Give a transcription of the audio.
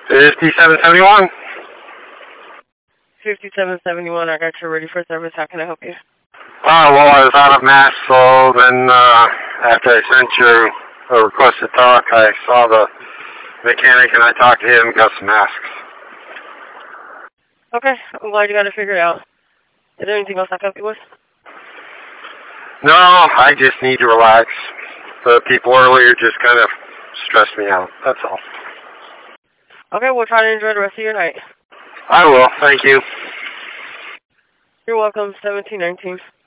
5771. 5771, I got you ready for service. How can I help you? Well, I was out of masks, so then after I sent you a request to talk, I saw the mechanic and I talked to him and got some masks. Okay, I'm glad you got it figured out. Is there anything else I can help you with? No, I just need to relax. The people earlier just kind of stressed me out. That's all. Okay, we'll try to enjoy the rest of your night. I will. Thank you. You're welcome. 1719.